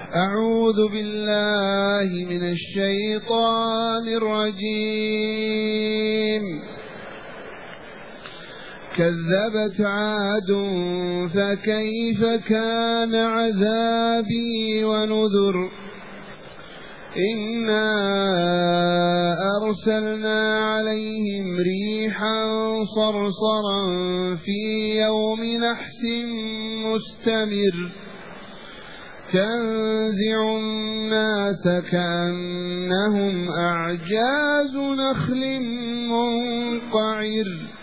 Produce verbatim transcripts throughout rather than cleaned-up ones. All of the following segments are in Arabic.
أعوذ بالله من الشيطان الرجيم. كذبت عاد فكيف كان عذابي ونذر. إنا أرسلنا عليهم ريحا صرصرا في يوم نحس مستمر تنزع الناس كأنهم أعجاز نخل منقعر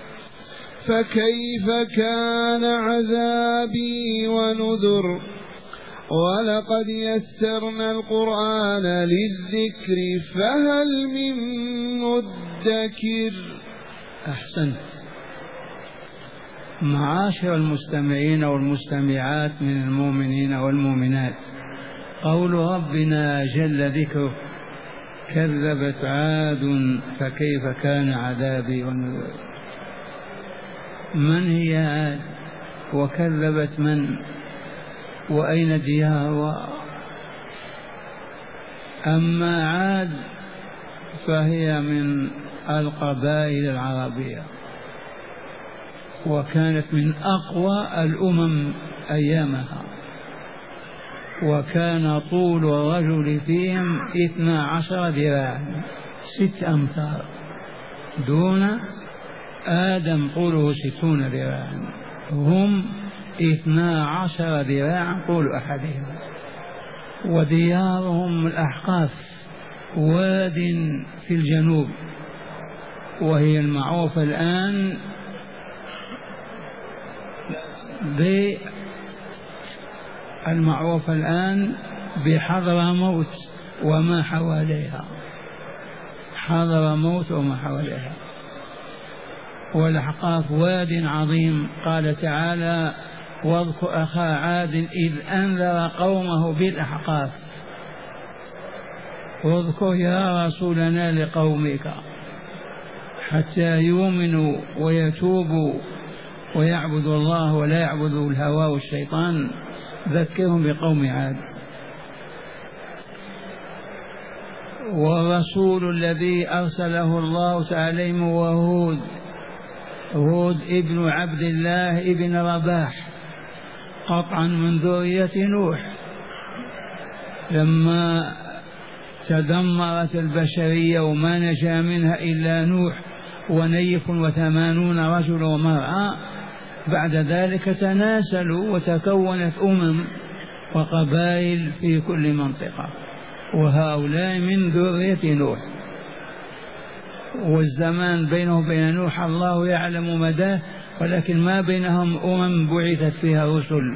فكيف كان عذابي ونذر. ولقد يسرنا القرآن للذكر فهل من مدكر. أحسنت. معاشر المستمعين والمستمعات من المؤمنين والمؤمنات، قول ربنا جل ذكره كذبت عاد فكيف كان عذابي ونذر. من هي عاد وكذبت من وأين ديارها؟ أما عاد فهي من القبائل العربية وكانت من أقوى الأمم أيامها، وكان طول الرجل فيهم اثنا عشر ذراعا ست أمتار، دون آدم طوله ستون ذراعا، هم اثنا عشر ذراعا طول أحدهم. وديارهم الأحقاف، واد في الجنوب، وهي المعروفة الآن المعروفة الآن بحضرموت وما حواليها، حضرموت وما حواليها. والأحقاف واد عظيم. قال تعالى واذكر أخا عاد إذ أنذر قومه بالأحقاف. واذكر يا رسولنا لقومك حتى يؤمنوا ويتوبوا ويعبدوا الله ولا يعبدوا الهوى والشيطان، ذكرهم بقوم عاد. والرسول الذي أرسله الله تعالى وهود، هود ابن عبد الله ابن رباح، قطعا من ذرية نوح. لما تدمرت البشرية وما نجا منها إلا نوح ونيف وثمانون رجل ومرأة، بعد ذلك تناسلوا وتكونت أمم وقبائل في كل منطقة، وهؤلاء من ذرية نوح. والزمان بينه وبين نوح الله يعلم مداه، ولكن ما بينهم أمم بعثت فيها رسل،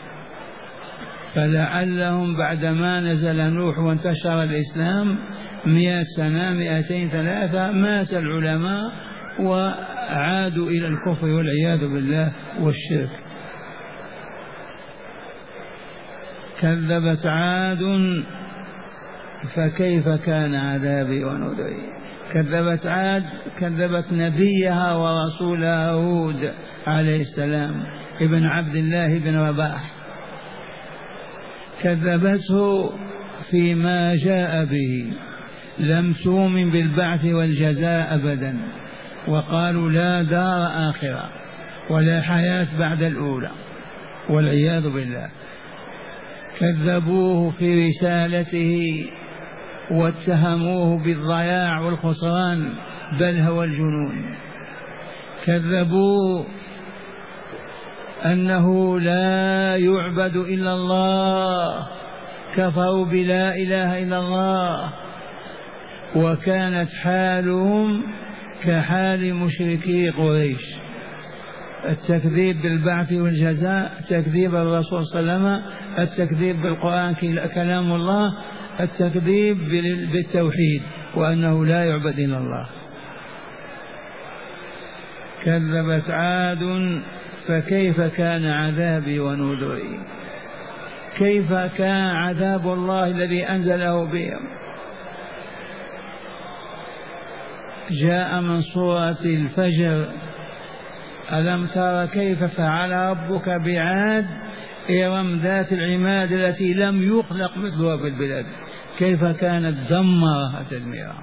فلعلهم بعدما نزل نوح وانتشر الإسلام مئة سنة مئتين ثلاثة مات العلماء وعادوا إلى الكفر والعياذ بالله والشرك. كذبت عاد فكيف كان عذابي ونذري. كذبت عاد كذبت نبيها ورسولها هود عليه السلام ابن عبد الله بن رباح، كذبته فيما جاء به، لم تؤمن بالبعث والجزاء أبدا، وقالوا لا دار آخرة ولا حياة بعد الأولى والعياذ بالله. كذبوه في رسالته واتهموه بالضياع والخسران بل هو الجنون. كذبوه أنه لا يعبد إلا الله، كفروا بلا إله إلا الله، وكانت حالهم كحال مشركي قريش. التكذيب بالبعث والجزاء، تكذيب الرسول صلى الله عليه وسلم، التكذيب بالقرآن كلام الله، التكذيب بالتوحيد وأنه لا يعبد إلا الله. كذبت عاد فكيف كان عذابي ونذري. كيف كان عذاب الله الذي أنزله بهم؟ جاء من سورة الفجر ألم تر كيف فعل ربك بعاد إرم ذات العماد التي لم يخلق مثلها في البلاد، كيف كانت دمرها تدميرا.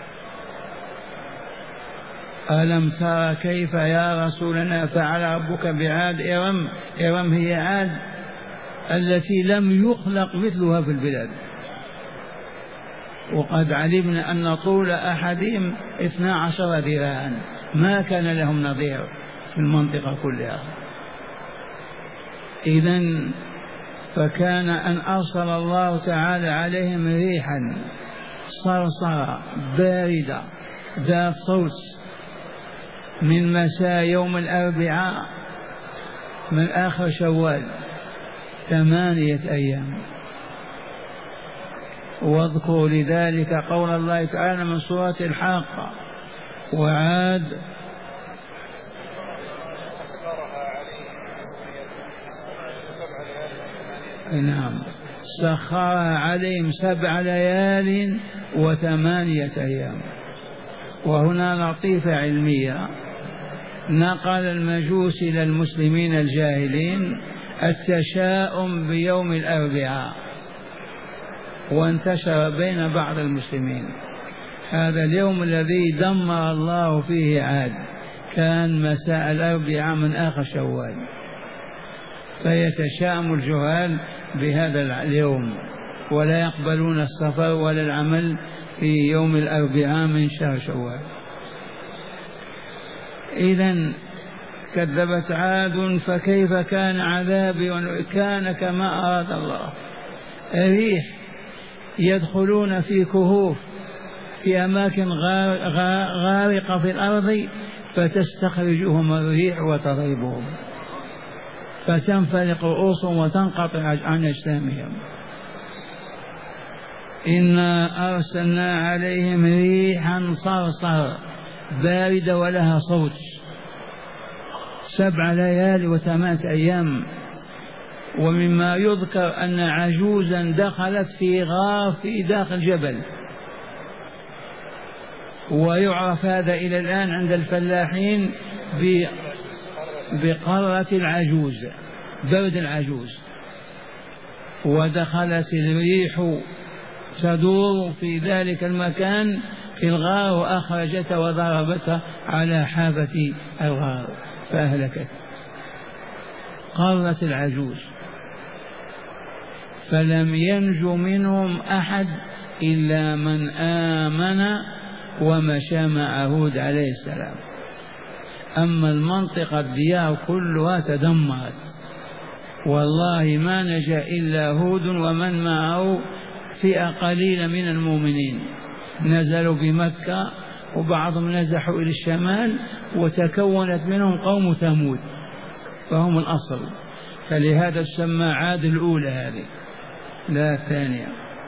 ألم ترى كيف يا رسولنا فعل ربك بعاد إرم؟ إرم هي عاد التي لم يخلق مثلها في البلاد، وقد علمنا أن طول أحدهم اثنا عشر ذراعا، ما كان لهم نظير في المنطقة كلها. إذن فكان أن أرسل الله تعالى عليهم ريحا صرصرة باردة ذات صوت من مساء يوم الأربعاء من آخر شوال ثمانية أيام. واذكروا لذلك قول الله تعالى من سورة الحاقة: وعاد نعم سخرها عليهم سبع ليال وثمانية أيام. وهنا لطيفة علمية، نقل المجوس إلى المسلمين الجاهلين التشاؤم بيوم الأربعاء، وانتشر بين بعض المسلمين. هذا اليوم الذي دمر الله فيه عاد كان مساء الأربعاء من آخر شوال، فيتشاءم الجهال بهذا اليوم ولا يقبلون السفر ولا العمل في يوم الأربعاء من شهر شوال. إذن كذبت عاد فكيف كان عذابي؟ كان كما أراد الله، ريح يدخلون في كهوف في أماكن غارقة في الأرض فتستخرجهم الريح وتضربهم فتنفلق رؤوسهم وتنقطع عن أجسامهم. إنا أرسلنا عليهم ريحا صرصر باردة ولها صوت سبع ليال وثمانية أيام. ومما يذكر أن عجوزا دخلت في غار في داخل جبل، ويعرف هذا إلى الآن عند الفلاحين بقرة العجوز، برد العجوز. ودخلت الريح تدور في ذلك المكان في الغار وأخرجتها وضربتها على حافة الغار فأهلكت. قرت العجوز فلم ينج منهم أحد إلا من آمن ومشى مع هود عليه السلام. أما المنطقة الديار كلها تدمرت، والله ما نجا إلا هود ومن معه فئة قليلة من المؤمنين نزلوا بمكة، وبعضهم نزحوا إلى الشمال وتكونت منهم قوم ثمود فهم الأصل. فلهذا تسمى عاد الأولى هذه لا الثانية.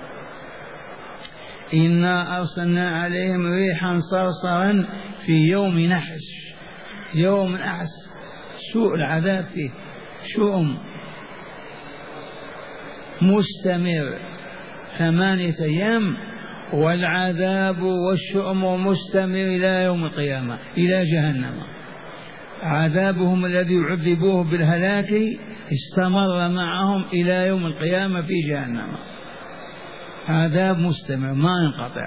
إنا أرسلنا عليهم ريحا صرصرا في يوم نحس، يوم نحس سوء العذاب فيه شؤم مستمر ثمانية أيام، والعذاب والشؤم مستمر إلى يوم القيامة إلى جهنم. عذابهم الذي يعذبوه بالهلاك استمر معهم إلى يوم القيامة في جهنم، عذاب مستمر ما ينقطع.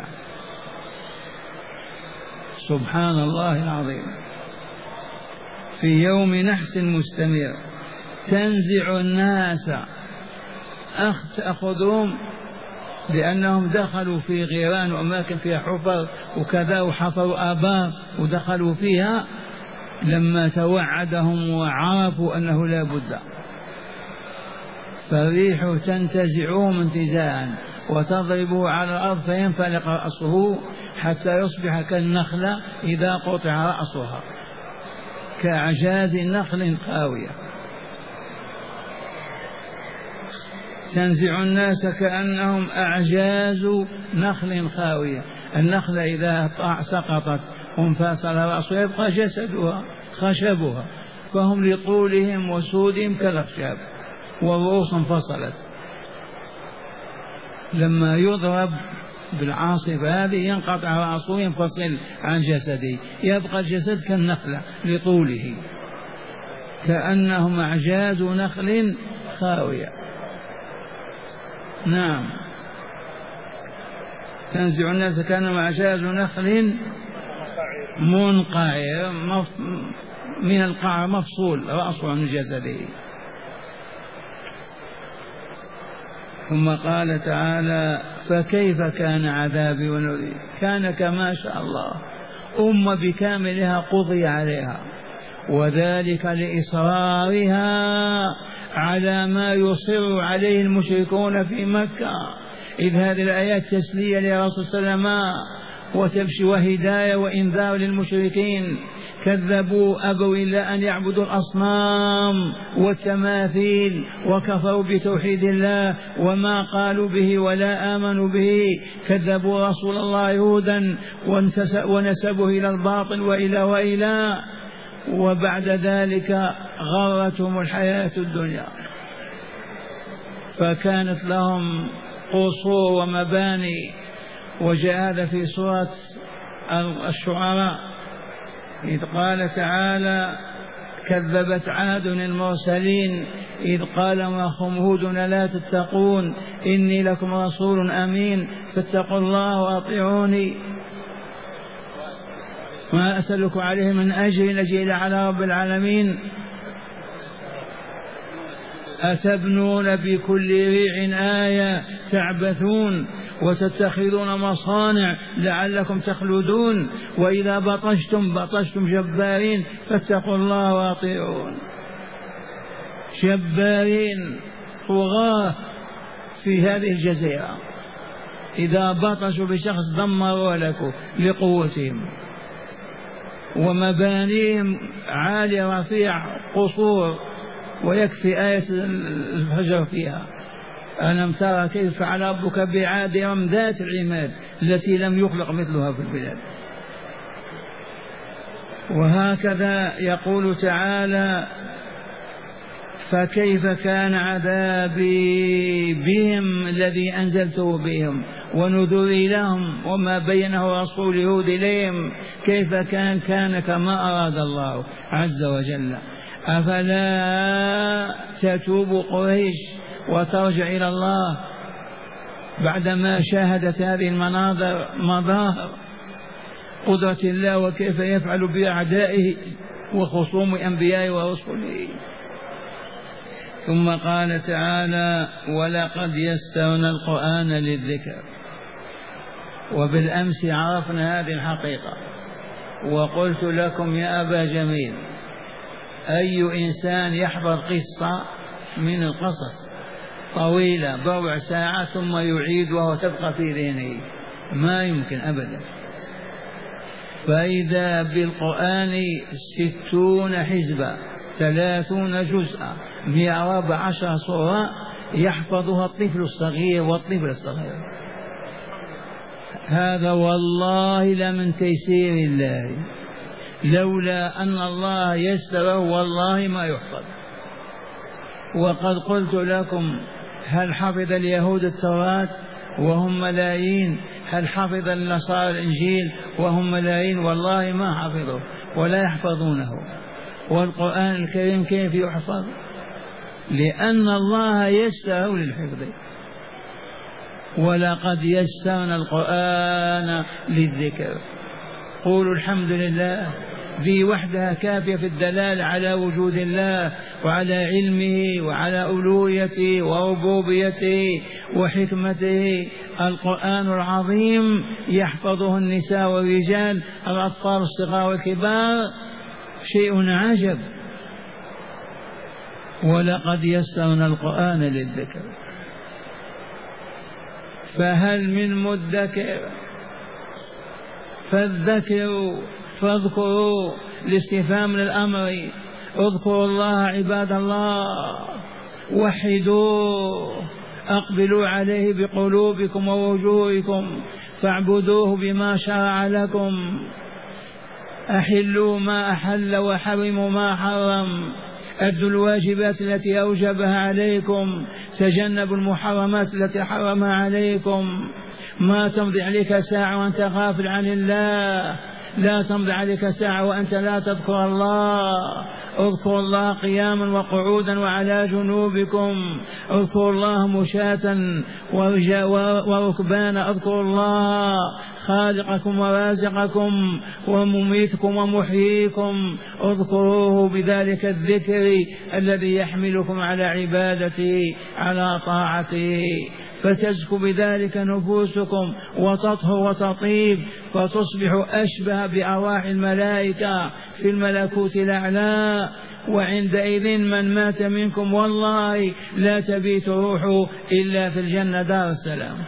سبحان الله العظيم. في يوم نحس مستمر تنزع الناس تأخذهم لأنهم دخلوا في غيران وأماكن فيها حفر وكذا، وحفروا آبار ودخلوا فيها لما توعدهم وعرفوا أنه لا بد، فالريح تنتزعهم انتزاعا وتضربه على الأرض فينفلق رأسه حتى يصبح كالنخلة إذا قطع رأسها، كأعجاز نخل خاوية. تنزع الناس كأنهم أعجاز نخل خاوية. النخلة إذا سقطت وانفصل رأسها يبقى جسدها خشبها، فهم لطولهم وسودهم كالأخشاب والرؤوس انفصلت. لما يضرب بالعاصفة هذه ينقطع رأسه ينفصل عن جسده، يبقى الجسد كالنخلة لطوله، كأنهم أعجاز نخل خاوية. نعم. تنزع الناس كانوا أعجاز نخل منقعر من القعر مفصول رأسه عن جسده. ثم قال تعالى فكيف كان عذابي ونذير. كان كما شاء الله، أمة بكاملها قضي عليها، وذلك لإصرارها على ما يصر عليه المشركون في مكة، إذ هذه الآيات تسلية لرسول صلى الله عليه وسلم وتبشر وهداية وإنذار للمشركين. كذبوا أبوا إلا أن يعبدوا الأصنام والتماثيل، وكفروا بتوحيد الله وما قالوا به ولا آمنوا به. كذبوا رسول الله يهودا ونسبوا إلى الباطل وإلى وإلى وبعد ذلك غرتهم الحياة الدنيا، فكانت لهم قصور ومباني. وجاء هذا في سورة الشعراء إذ قال تعالى كذبت عاد المرسلين إذ قال أخوهم هود لا تتقون إني لكم رسول أمين فاتقوا الله وأطيعوني ما أسألكم عليه من أجر أجيل على رب العالمين أتبنون بكل ريع آية تعبثون وتتخذون مصانع لعلكم تخلدون وإذا بطشتم بطشتم جبارين فاتقوا الله وأطيعون. جبارين طغاة في هذه الجزيرة، إذا بطشوا بشخص دمروا لكم لقوتهم ومبانيهم عالية رفيع قصور، ويكفي آية الفجر فيها ألم ترى كيف فعل ربك بعاد إرم ذات العماد التي لم يخلق مثلها في البلاد. وهكذا يقول تعالى فكيف كان عذابي بهم الذي أنزلته بهم ونذري لهم وما بينه رسول هود إليهم كيف كان كان كما أراد الله عز وجل. أفلا تتوب قريش وترجع إلى الله بعدما شاهدت هذه المناظر مظاهر قدرة الله وكيف يفعل بأعدائه وخصوم أنبيائه ورسله. ثم قال تعالى ولقد يسرنا القرآن للذكر. وبالأمس عرفنا هذه الحقيقة وقلت لكم يا أبا جميل أي إنسان يحفظ قصة من القصص طويلة بربع ساعة ثم يعيدها وتبقى في ذهنه؟ ما يمكن أبدا. فإذا بالقرآن ستون حزبا ثلاثون جزءا مئة وأربع عشر سورة يحفظها الطفل الصغير والطفل الصغير. هذا والله لمن تيسير الله، لولا أن الله يسره والله ما يحفظ. وقد قلت لكم هل حفظ اليهود التوراة وهم ملايين؟ هل حفظ النصارى الإنجيل وهم ملايين؟ والله ما حفظوا ولا يحفظونه. والقرآن الكريم كيف يحفظ؟ لأن الله يسره للحفظ. ولقد يسرنا القرآن للذكر. قولوا الحمد لله، ذي وحدها كافية في الدلالة على وجود الله وعلى علمه وعلى ألوهيته وربوبيته وحكمته. القرآن العظيم يحفظه النساء والرجال الأطفال الصغار والكبار، شيء عجب. ولقد يسرنا القرآن للذكر فهل من مدكر؟ فالذكر فاذكروا الاستفهام للأمر، اذكروا الله عباد الله، وحدوه، أقبلوا عليه بقلوبكم ووجوهكم، فاعبدوه بما شرع لكم، أحلوا ما أحل وحرموا ما حرم، أدوا الواجبات التي أوجبها عليكم، تجنبوا المحرمات التي حرمها عليكم، ما تمضي عليك ساعة وأنت غافل عن الله، لا تمضي عليك ساعة وأنت لا تذكر الله. اذكروا الله قياما وقعودا وعلى جنوبكم، اذكروا الله مشاة وركبانا، اذكروا الله خالقكم ورازقكم ومميتكم ومحييكم، اذكروه بذلك الذكر الذي يحملكم على عبادته على طاعته، فتزكو بذلك نفوسكم وتطهر وتطيب، فتصبح أشبه بأرواح الملائكة في الملكوت الأعلى. وعندئذ من مات منكم والله لا تبيت روحه إلا في الجنة دار السلام.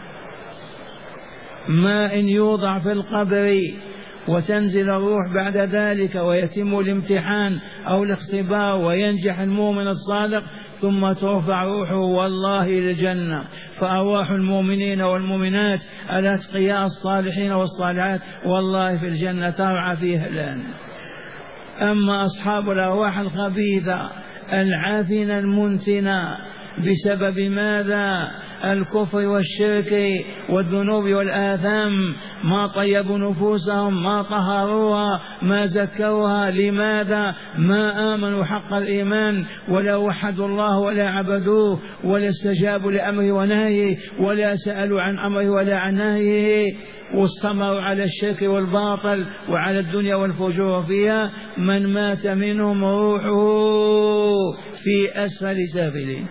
ما إن يوضع في القبر وتنزل الروح بعد ذلك ويتم الامتحان أو الاختبار وينجح المؤمن الصادق ثم ترفع روحه والله إلى الجنة. فأرواح المؤمنين والمؤمنات الأتقياء الصالحين والصالحات والله في الجنة ترعى فيها الآن. أما أصحاب الأرواح الخبيثة العافنة المنتنة بسبب ماذا؟ الكفر والشرك والذنوب والآثام، ما طيبوا نفوسهم، ما طهروها، ما زكوها. لماذا؟ ما آمنوا حق الإيمان، ولا وحدوا الله ولا عبدوه ولا استجابوا لأمره ونهيه ولا سألوا عن أمره ولا عن نهيه، واستمروا على الشرك والباطل وعلى الدنيا والفجور فيها. من مات منهم روحه في أسفل سافلين.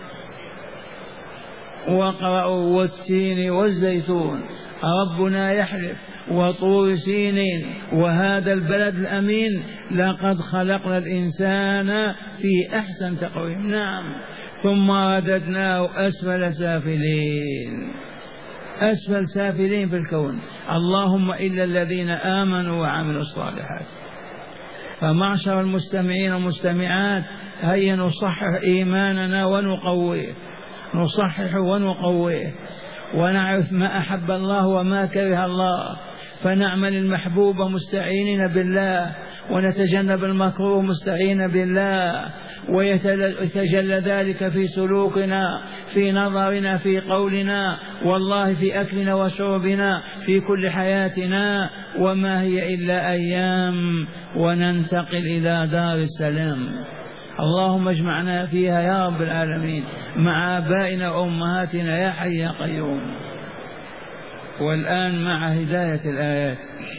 وقرأوا والتين والزيتون ربنا يحلف وطور سينين وهذا البلد الأمين لقد خلقنا الإنسان في أحسن تقويم. نعم. ثم رددناه أسفل سافلين، أسفل سافلين في الكون. اللهم إلا الذين آمنوا وعملوا الصالحات. فمعشر المستمعين والمستمعات هيا نصحح إيماننا ونقويه، نصحح ونقويه، ونعرف ما أحب الله وما كره الله، فنعمل المحبوب مستعينين بالله، ونتجنب المكروه مستعين بالله، ويتجلى ذلك في سلوكنا، في نظرنا، في قولنا، والله في أكلنا وشربنا، في كل حياتنا. وما هي إلا أيام وننتقل إلى دار السلام. اللهم اجمعنا فيها يا رب العالمين مع آبائنا وأمهاتنا يا حي يا قيوم. والآن مع هداية الآيات.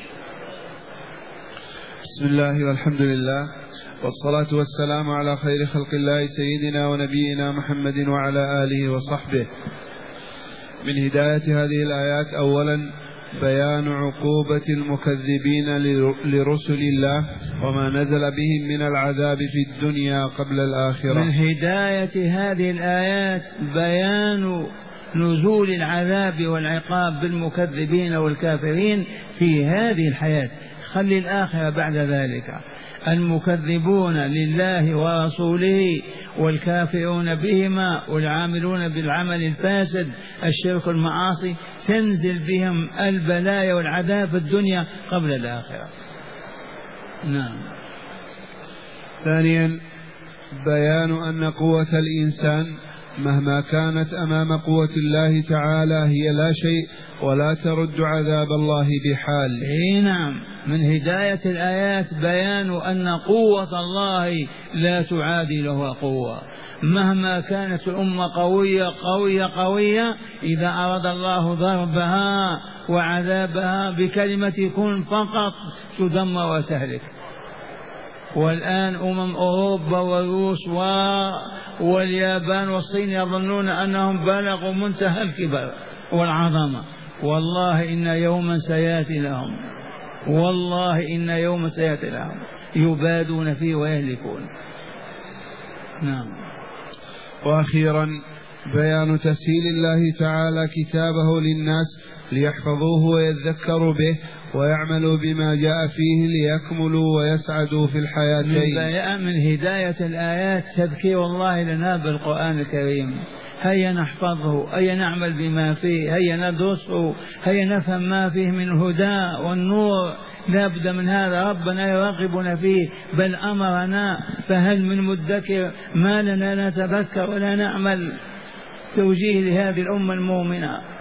بسم الله والحمد لله والصلاة والسلام على خير خلق الله سيدنا ونبينا محمد وعلى آله وصحبه. من هداية هذه الآيات أولا بيان عقوبة المكذبين لرسل الله وما نزل بهم من العذاب في الدنيا قبل الآخرة. من هداية هذه الآيات بيان نزول العذاب والعقاب بالمكذبين والكافرين في هذه الحياة، خلي الآخرة بعد ذلك. المكذبون لله ورسوله والكافرون بهما والعاملون بالعمل الفاسد الشرك المعاصي تنزل بهم البلايا والعذاب في الدنيا قبل الآخرة. نعم. ثانيا بيان أن قوة الإنسان مهما كانت أمام قوة الله تعالى هي لا شيء ولا ترد عذاب الله بحال. إيه نعم. من هداية الآيات بيان أن قوة الله لا تعادله قوة، مهما كانت الأمة قوية قوية قوية، إذا أراد الله ضربها وعذابها بكلمة كن فقط تدمر وتهلك. والآن أمم أوروبا والروس واليابان والصين يظنون أنهم بلغوا منتهى الكبر والعظمة. والله إن يوما سيأتي لهم، والله إن يوما سيأتي لهم يبادون فيه ويهلكون. نعم. وأخيرا بيان تسهيل الله تعالى كتابه للناس ليحفظوه ويذكروا به ويعملوا بما جاء فيه ليكملوا ويسعدوا في الحياتين. من, من هداية الآيات تذكير الله لنا بالقرآن الكريم. هيا نحفظه، هيا نعمل بما فيه، هيا ندرسه، هيا نفهم ما فيه من الهدى والنور. لا بد من هذا، ربنا يراقبنا فيه بل أمرنا، فهل من مدكر؟ ما لنا نتذكر ولا نعمل توجيه لهذه الأمة المؤمنة.